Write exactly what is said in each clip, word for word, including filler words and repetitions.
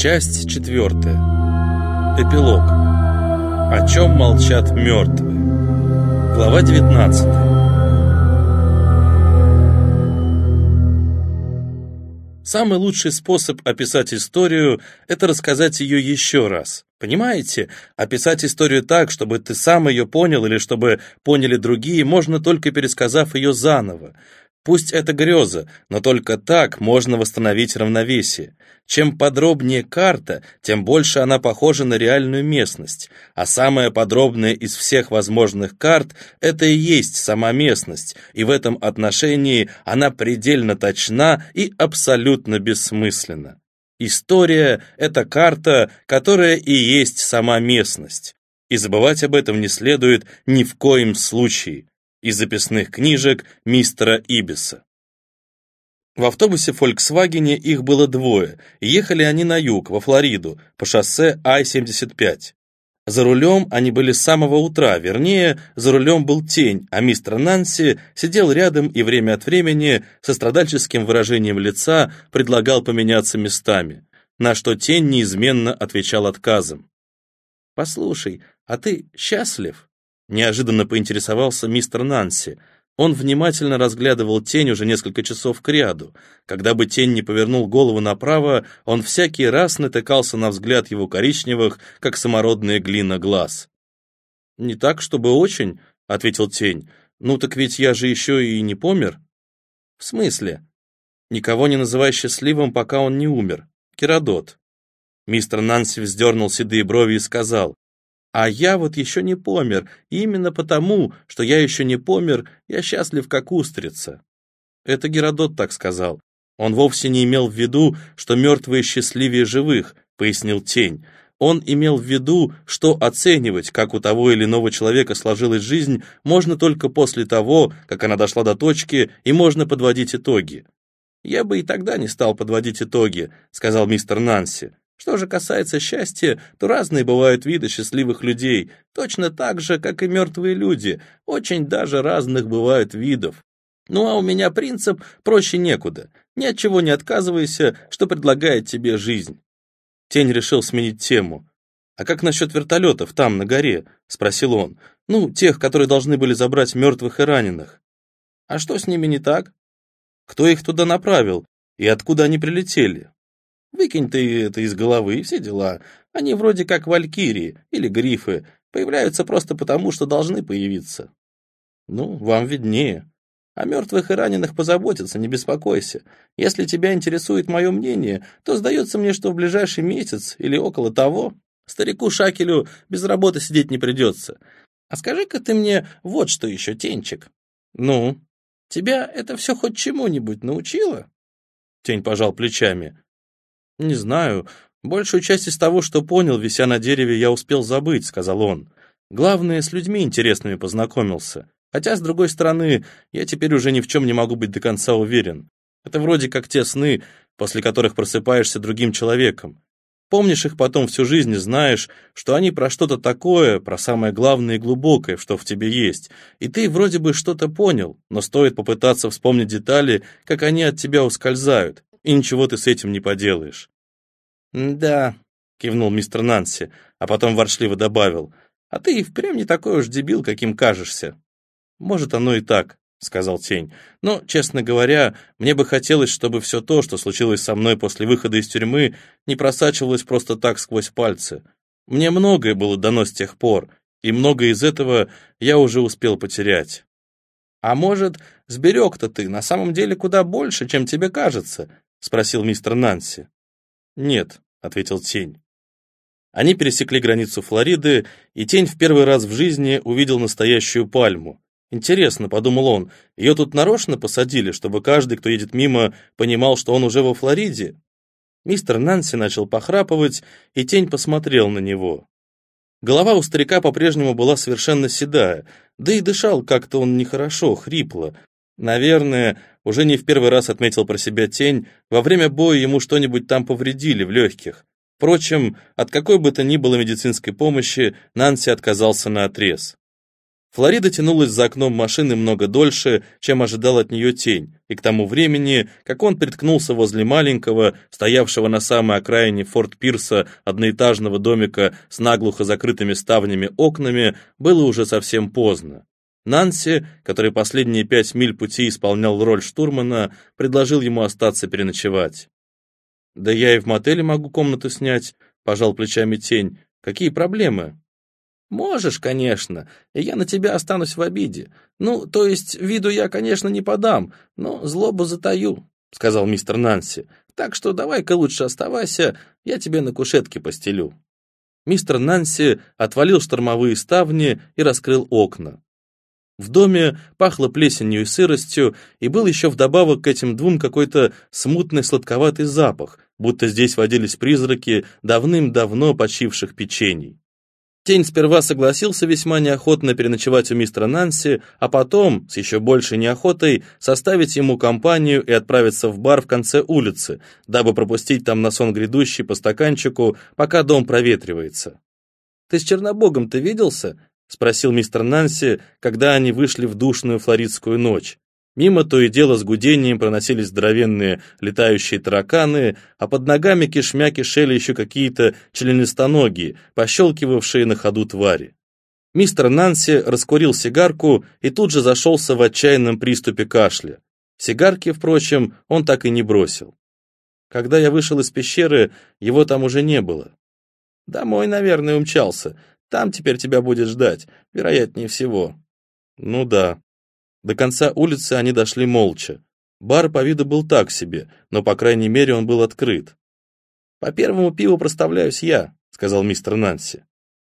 Часть четвертая. Эпилог. О чем молчат мертвые. Глава девятнадцатая. Самый лучший способ описать историю – это рассказать ее еще раз. Понимаете? Описать историю так, чтобы ты сам ее понял или чтобы поняли другие, можно только пересказав ее заново. Пусть это греза, но только так можно восстановить равновесие. Чем подробнее карта, тем больше она похожа на реальную местность. А самая подробная из всех возможных карт – это и есть сама местность, и в этом отношении она предельно точна и абсолютно бессмысленна. История – это карта, которая и есть сама местность. И забывать об этом не следует ни в коем случае. Из записных книжек мистера Ибиса. В автобусе Volkswagen их было двое, и ехали они на юг, во Флориду, по шоссе Ай семьдесят пять. За рулем они были с самого утра, вернее, за рулем был Тень, а мистер Нанси сидел рядом и время от времени со страдальческим выражением лица предлагал поменяться местами, на что Тень неизменно отвечал отказом. «Послушай, а ты счастлив?» Неожиданно поинтересовался мистер Нанси. Он внимательно разглядывал Тень уже несколько часов кряду. Когда бы Тень не повернул голову направо, он всякий раз натыкался на взгляд его коричневых, как самородная глина, глаз. «Не так, чтобы очень», — ответил Тень. «Ну так ведь я же еще и не помер». «В смысле?» «Никого не называй счастливым, пока он не умер. Керодот». Мистер Нанси вздернул седые брови и сказал: «А я вот еще не помер, и именно потому, что я еще не помер, я счастлив, как устрица». Это Геродот так сказал. Он вовсе не имел в виду, что мертвые счастливее живых, пояснил Тень. Он имел в виду, что оценивать, как у того или иного человека сложилась жизнь, можно только после того, как она дошла до точки, и можно подводить итоги. «Я бы и тогда не стал подводить итоги», — сказал мистер Нанси. «Что же касается счастья, то разные бывают виды счастливых людей, точно так же, как и мертвые люди, очень даже разных бывают видов. Ну а у меня принцип проще некуда, ни от чего не отказывайся, что предлагает тебе жизнь». Тень решил сменить тему. «А как насчет вертолетов там, на горе?» — спросил он. «Ну, тех, которые должны были забрать мертвых и раненых». «А что с ними не так?» «Кто их туда направил и откуда они прилетели?» «Выкинь ты это из головы и все дела. Они вроде как валькирии или грифы, появляются просто потому, что должны появиться». «Ну, вам виднее. О мертвых и раненых позаботиться, не беспокойся. Если тебя интересует мое мнение, то сдается мне, что в ближайший месяц или около того старику Шакелю без работы сидеть не придется. А скажи-ка ты мне вот что еще, Тенчик». «Ну, тебя это все хоть чему-нибудь научило?» Тень пожал плечами. «Не знаю. Большую часть из того, что понял, вися на дереве, я успел забыть», — сказал он. «Главное, с людьми интересными познакомился. Хотя, с другой стороны, я теперь уже ни в чем не могу быть до конца уверен. Это вроде как те сны, после которых просыпаешься другим человеком. Помнишь их потом всю жизнь и знаешь, что они про что-то такое, про самое главное и глубокое, что в тебе есть. И ты вроде бы что-то понял, но стоит попытаться вспомнить детали, как они от тебя ускользают. И ничего ты с этим не поделаешь». «Да», — кивнул мистер Нанси, а потом ворчливо добавил, «а ты и впрямь не такой уж дебил, каким кажешься». «Может, оно и так», — сказал Тень, «но, честно говоря, мне бы хотелось, чтобы все то, что случилось со мной после выхода из тюрьмы, не просачивалось просто так сквозь пальцы. Мне многое было дано с тех пор, и многое из этого я уже успел потерять». «А может, сберег-то ты на самом деле куда больше, чем тебе кажется?» — спросил мистер Нанси. «Нет», — ответил Тень. Они пересекли границу Флориды, и Тень в первый раз в жизни увидел настоящую пальму. «Интересно», — подумал он, — «ее тут нарочно посадили, чтобы каждый, кто едет мимо, понимал, что он уже во Флориде?» Мистер Нанси начал похрапывать, и Тень посмотрел на него. Голова у старика по-прежнему была совершенно седая, да и дышал как-то он нехорошо, хрипло. Наверное, уже не в первый раз отметил про себя Тень, во время боя ему что-нибудь там повредили в легких. Впрочем, от какой бы то ни было медицинской помощи Нанси отказался наотрез. Флорида тянулась за окном машины много дольше, чем ожидал от нее Тень, и к тому времени, как он приткнулся возле маленького, стоявшего на самой окраине Форт Пирса одноэтажного домика с наглухо закрытыми ставнями окнами, было уже совсем поздно. Нанси, который последние пять миль пути исполнял роль штурмана, предложил ему остаться переночевать. «Да я и в мотеле могу комнату снять», — пожал плечами Тень. «Какие проблемы?» «Можешь, конечно, и я на тебя останусь в обиде. Ну, то есть, виду я, конечно, не подам, но злобу затаю», — сказал мистер Нанси. «Так что давай-ка лучше оставайся, я тебе на кушетке постелю». Мистер Нанси отвалил штормовые ставни и раскрыл окна. В доме пахло плесенью и сыростью, и был еще вдобавок к этим двум какой-то смутный сладковатый запах, будто здесь водились призраки давным-давно почивших печений. Тень сперва согласился весьма неохотно переночевать у мистера Нанси, а потом, с еще большей неохотой, составить ему компанию и отправиться в бар в конце улицы, дабы пропустить там на сон грядущий по стаканчику, пока дом проветривается. «Ты с Чернобогом-то виделся?» — спросил мистер Нанси, когда они вышли в душную флоридскую ночь. Мимо то и дело с гудением проносились здоровенные летающие тараканы, а под ногами кишмя кишели еще какие-то членистоногие, пощелкивавшие на ходу твари. Мистер Нанси раскурил сигарку и тут же зашелся в отчаянном приступе кашля. Сигарки, впрочем, он так и не бросил. Когда я вышел из пещеры, его там уже не было. «Домой, наверное, умчался. Там теперь тебя будет ждать, вероятнее всего». «Ну да». До конца улицы они дошли молча. Бар по виду был так себе, но, по крайней мере, он был открыт. «По первому пиву проставляюсь я», — сказал мистер Нанси.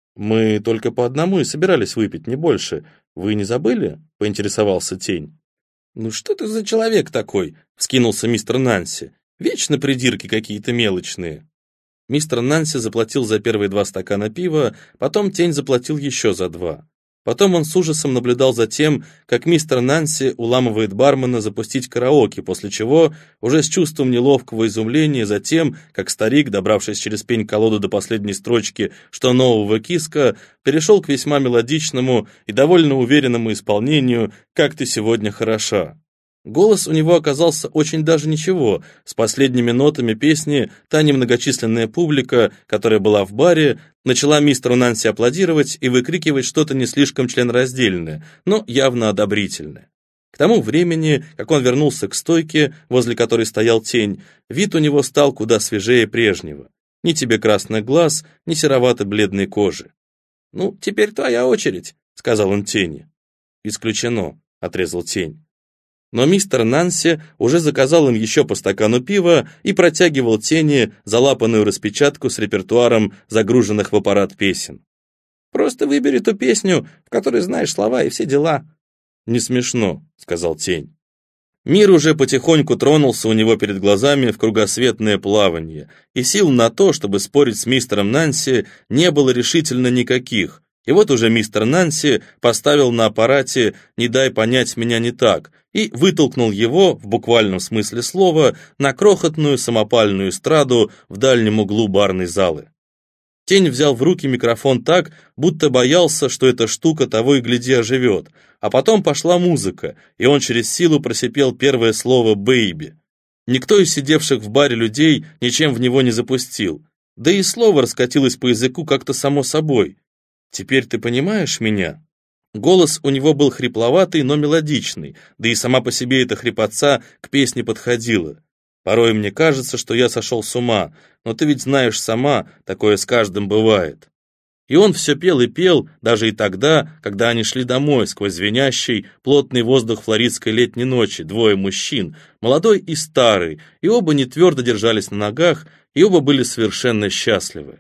«Мы только по одному и собирались выпить, не больше. Вы не забыли?» — поинтересовался Тень. «Ну что ты за человек такой?» — вскинулся мистер Нанси. «Вечно придирки какие-то мелочные». Мистер Нанси заплатил за первые два стакана пива, потом Тень заплатил еще за два. Потом он с ужасом наблюдал за тем, как мистер Нанси уламывает бармена запустить караоке, после чего, уже с чувством неловкого изумления, за тем, как старик, добравшись через пень-колоду до последней строчки «Что нового, киска», перешел к весьма мелодичному и довольно уверенному исполнению «Как ты сегодня хороша». Голос у него оказался очень даже ничего. С последними нотами песни та немногочисленная публика, которая была в баре, начала мистеру Нанси аплодировать и выкрикивать что-то не слишком членораздельное, но явно одобрительное. К тому времени, как он вернулся к стойке, возле которой стоял Тень, вид у него стал куда свежее прежнего. Ни тебе красных глаз, ни серовато-бледной кожи. «Ну, теперь твоя очередь», — сказал он Тени. «Исключено», — отрезал Тень. Но мистер Нанси уже заказал им еще по стакану пива и протягивал Тени залапанную распечатку с репертуаром загруженных в аппарат песен. «Просто выбери ту песню, в которой знаешь слова и все дела». «Не смешно», — сказал Тень. Мир уже потихоньку тронулся у него перед глазами в кругосветное плавание, и сил на то, чтобы спорить с мистером Нанси, не было решительно никаких. И вот уже мистер Нанси поставил на аппарате «Не дай понять меня не так» и вытолкнул его, в буквальном смысле слова, на крохотную самопальную эстраду в дальнем углу барной залы. Тень взял в руки микрофон так, будто боялся, что эта штука того и гляди оживет, а потом пошла музыка, и он через силу просипел первое слово «бэйби». Никто из сидевших в баре людей ничем в него не запустил, да и слово раскатилось по языку как-то само собой. «Теперь ты понимаешь меня?» Голос у него был хрипловатый, но мелодичный, да и сама по себе эта хрипотца к песне подходила. «Порой мне кажется, что я сошел с ума, но ты ведь знаешь сама, такое с каждым бывает». И он все пел и пел, даже и тогда, когда они шли домой сквозь звенящий, плотный воздух флоридской летней ночи, двое мужчин, молодой и старый, и оба не твердо держались на ногах, и оба были совершенно счастливы.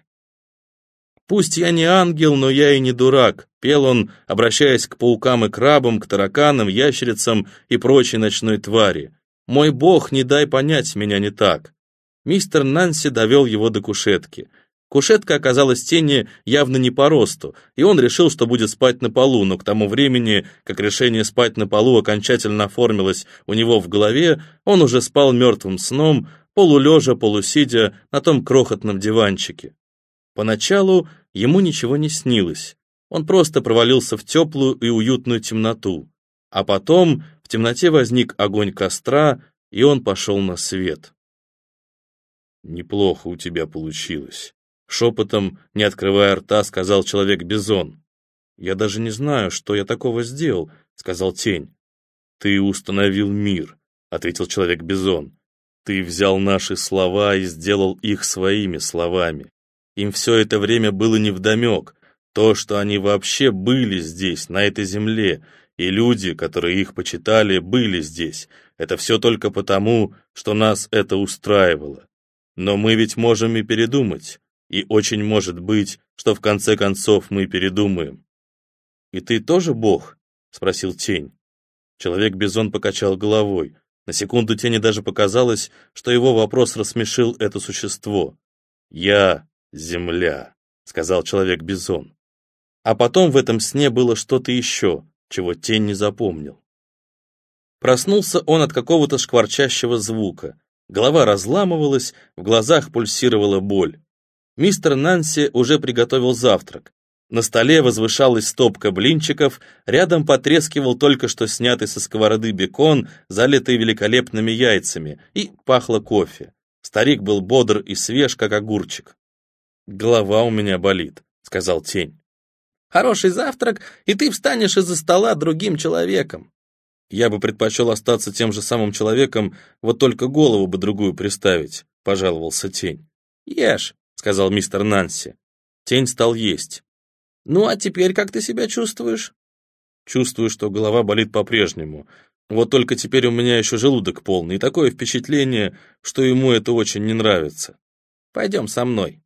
«Пусть я не ангел, но я и не дурак», — пел он, обращаясь к паукам и крабам, к тараканам, ящерицам и прочей ночной твари. «Мой бог, не дай понять меня не так». Мистер Нанси довел его до кушетки. Кушетка оказалась Тени явно не по росту, и он решил, что будет спать на полу, но к тому времени, как решение спать на полу окончательно оформилось у него в голове, он уже спал мертвым сном, полулежа, полусидя на том крохотном диванчике. Поначалу ему ничего не снилось. Он просто провалился в теплую и уютную темноту. А потом в темноте возник огонь костра, и он пошел на свет. «Неплохо у тебя получилось», — шепотом, не открывая рта, сказал Человек-бизон. «Я даже не знаю, что я такого сделал», — сказал Тень. «Ты установил мир», — ответил Человек-бизон. «Ты взял наши слова и сделал их своими словами. Им все это время было невдомек, то, что они вообще были здесь, на этой земле, и люди, которые их почитали, были здесь. Это все только потому, что нас это устраивало. Но мы ведь можем и передумать, и очень может быть, что в конце концов мы передумаем». «И ты тоже Бог?» — спросил Тень. Человек-бизон покачал головой. На секунду Тени даже показалось, что его вопрос рассмешил это существо. «Я — земля», — сказал Человек-бизон. А потом в этом сне было что-то еще, чего Тень не запомнил. Проснулся он от какого-то шкварчащего звука. Голова разламывалась, в глазах пульсировала боль. Мистер Нанси уже приготовил завтрак. На столе возвышалась стопка блинчиков, рядом потрескивал только что снятый со сковороды бекон, залитый великолепными яйцами, и пахло кофе. Старик был бодр и свеж, как огурчик. «Голова у меня болит», — сказал Тень. «Хороший завтрак, и ты встанешь из-за стола другим человеком». «Я бы предпочел остаться тем же самым человеком, вот только голову бы другую приставить», — пожаловался Тень. «Ешь», — сказал мистер Нанси. Тень стал есть. «Ну, а теперь как ты себя чувствуешь?» «Чувствую, что голова болит по-прежнему. Вот только теперь у меня еще желудок полный, и такое впечатление, что ему это очень не нравится. Пойдем со мной».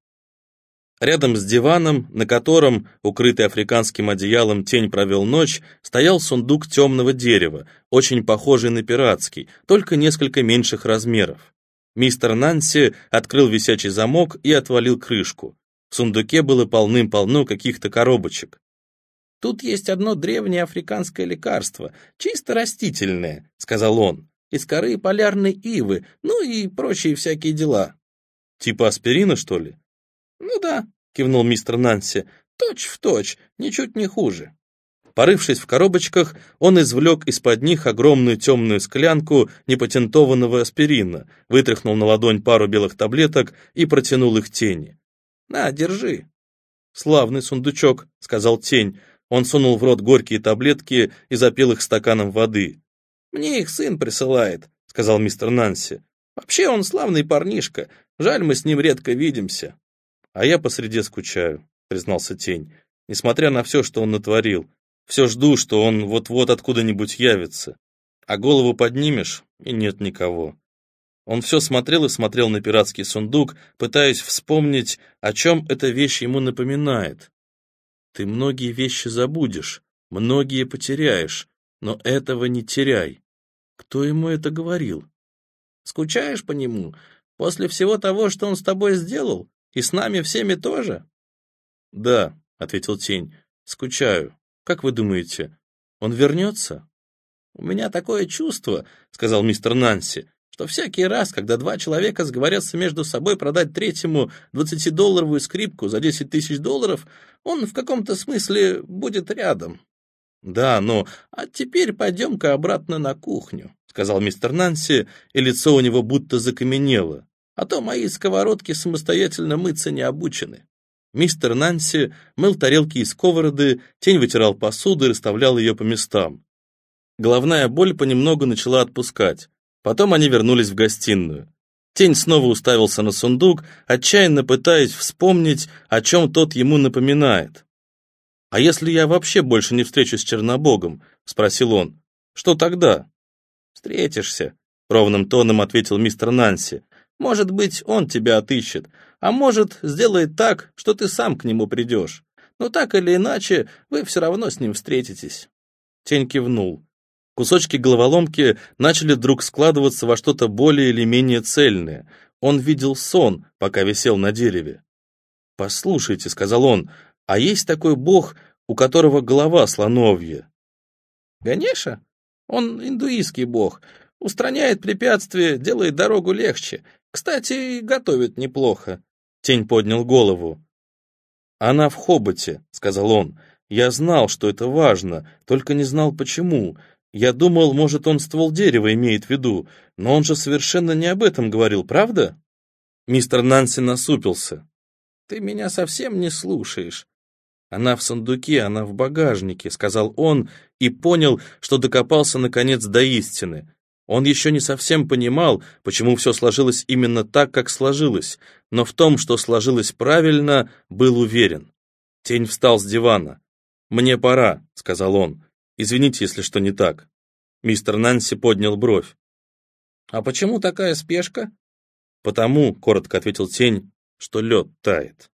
Рядом с диваном, на котором, укрытый африканским одеялом, Тень провел ночь, стоял сундук темного дерева, очень похожий на пиратский, только несколько меньших размеров. Мистер Нанси открыл висячий замок и отвалил крышку. В сундуке было полным-полно каких-то коробочек. «Тут есть одно древнее африканское лекарство, чисто растительное», — сказал он, «из коры полярной ивы, ну и прочие всякие дела». «Типа аспирина, что ли?» «Ну да», — кивнул мистер Нанси, «точь в точь, ничуть не хуже». Порывшись в коробочках, он извлек из-под них огромную темную склянку непатентованного аспирина, вытряхнул на ладонь пару белых таблеток и протянул их Тени. «На, держи». «Славный сундучок», — сказал Тень. Он сунул в рот горькие таблетки и запил их стаканом воды. «Мне их сын присылает», — сказал мистер Нанси. «Вообще он славный парнишка, жаль, мы с ним редко видимся». «А я по среде скучаю», — признался Тень. «Несмотря на все, что он натворил, все жду, что он вот-вот откуда-нибудь явится. А голову поднимешь, и нет никого». Он все смотрел и смотрел на пиратский сундук, пытаясь вспомнить, о чем эта вещь ему напоминает. «Ты многие вещи забудешь, многие потеряешь, но этого не теряй». Кто ему это говорил? «Скучаешь по нему? После всего того, что он с тобой сделал? И с нами всеми тоже?» «Да», — ответил Тень, — «скучаю. Как вы думаете, он вернется?» «У меня такое чувство», — сказал мистер Нанси, «что всякий раз, когда два человека сговорятся между собой продать третьему двадцатидолларовую скрипку за десять тысяч долларов, он в каком-то смысле будет рядом». «Да, но... А теперь пойдем-ка обратно на кухню», — сказал мистер Нанси, и лицо у него будто закаменело. «А то мои сковородки самостоятельно мыться не обучены». Мистер Нанси мыл тарелки и сковороды, Тень вытирал посуду и расставлял ее по местам. Головная боль понемногу начала отпускать. Потом они вернулись в гостиную. Тень снова уставился на сундук, отчаянно пытаясь вспомнить, о чем тот ему напоминает. «А если я вообще больше не встречусь с Чернобогом?» — спросил он. «Что тогда?» «Встретишься», — ровным тоном ответил мистер Нанси. «Может быть, он тебя отыщет, а может, сделает так, что ты сам к нему придешь. Но так или иначе, вы все равно с ним встретитесь». Тень кивнул. Кусочки головоломки начали вдруг складываться во что-то более или менее цельное. Он видел сон, пока висел на дереве. «Послушайте», — сказал он, — «а есть такой бог, у которого голова слоновья?» «Ганеша? Он индуистский бог. Устраняет препятствия, делает дорогу легче. Кстати, готовит неплохо». Тень поднял голову. «Она в хоботе», — сказал он. Я знал, что это важно, только не знал почему. Я думал, может, он ствол дерева имеет в виду, но он же совершенно не об этом говорил, правда?» Мистер Нанси насупился. «Ты меня совсем не слушаешь. Она в сундуке, она в багажнике», — сказал он и понял, что докопался наконец до истины. Он еще не совсем понимал, почему все сложилось именно так, как сложилось, но в том, что сложилось правильно, был уверен. Тень встал с дивана. «Мне пора», — сказал он. «Извините, если что не так». Мистер Нанси поднял бровь. «А почему такая спешка?» «Потому», — коротко ответил Тень, — «что лед тает».